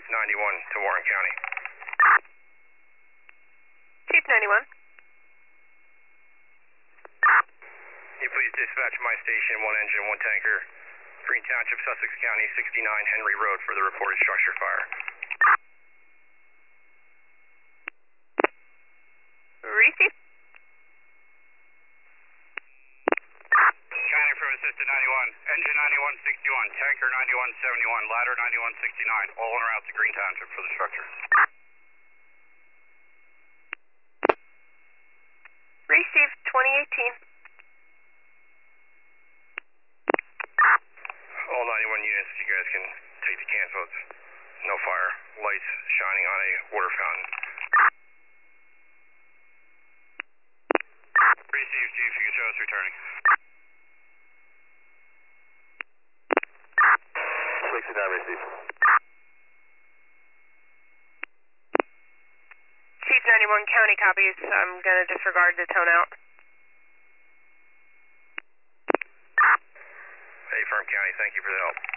91 to Warren County. Chief 91. Can you please dispatch my station, 1 engine, 1 tanker, Green Township, Sussex County, 69 Henry Road for the reported structure fire. Receive. County from Assistant 91, engine 9161, tanker 9171, ladder 9169, all en route to Green Township for the structure. Receive 2018. All 91 units, you guys can take the cancels. No fire. Lights shining on a water fountain. Receive, Chief. You can show us returning. 69, receive. Chief 91 County copies. I'm going to disregard the tone out. Hey, Firm County, thank you for the help.